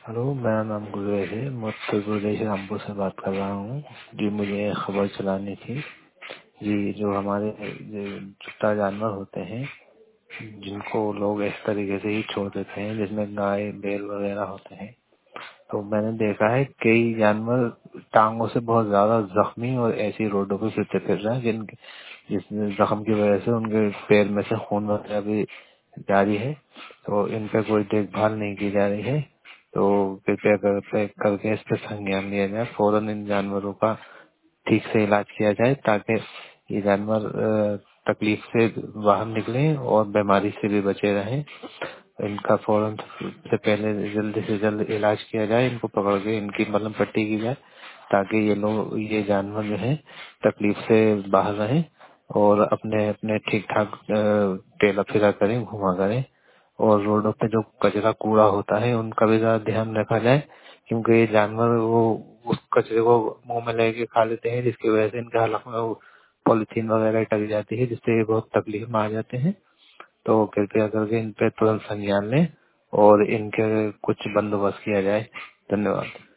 Hello, मेरा नाम गुरुदेव है। मैं उत्तर प्रदेश रामपुर से बात कर रहा हूँ। जी, मुझे खबर चलानी थी। जी, जो हमारे जो चुट्टा जानवर होते हैं, जिनको लोग इस तरीके से ही छोड़ देते हैं, जिसमें गाय बैल वगैरह होते हैं, तो मैंने देखा है कई जानवर टांगों से बहुत ज्यादा जख्मी और ऐसी रोडों पे फिरते फिर रहे हैं जिस जख्म की वजह से उनके पैर में से खून वगैरह भी जारी है। तो इन पे कोई देखभाल नहीं की जा रही है। तो कृपया करके इस पे संज्ञान लिया जाए। फौरन इन जानवरों का ठीक से इलाज किया जाए ताकि ये जानवर तकलीफ से बाहर निकलें और बीमारी से भी बचे रहें। इनका फौरन से पहले जल्दी से जल्द इलाज किया जाए। इनको पकड़ के इनकी मलहम पट्टी की जाए ताकि ये जानवर जो है तकलीफ से बाहर रहें और अपने अपने ठीक ठाक टेला फिरा करें, घुमा करें। और रोडों पे जो कचरा कूड़ा होता है उनका भी ज्यादा ध्यान रखा जाए, क्योंकि ये जानवर वो उस कचरे को मुंह में लेके खा लेते हैं, जिसकी वजह से इनके हलक में वो पॉलिथीन वगैरह टक जाती है, जिससे ये बहुत तकलीफ में आ जाते हैं। तो कृपया करके इन पे तुरंत संज्ञान लें और इनके कुछ बंदोबस्त किया जाए। धन्यवाद।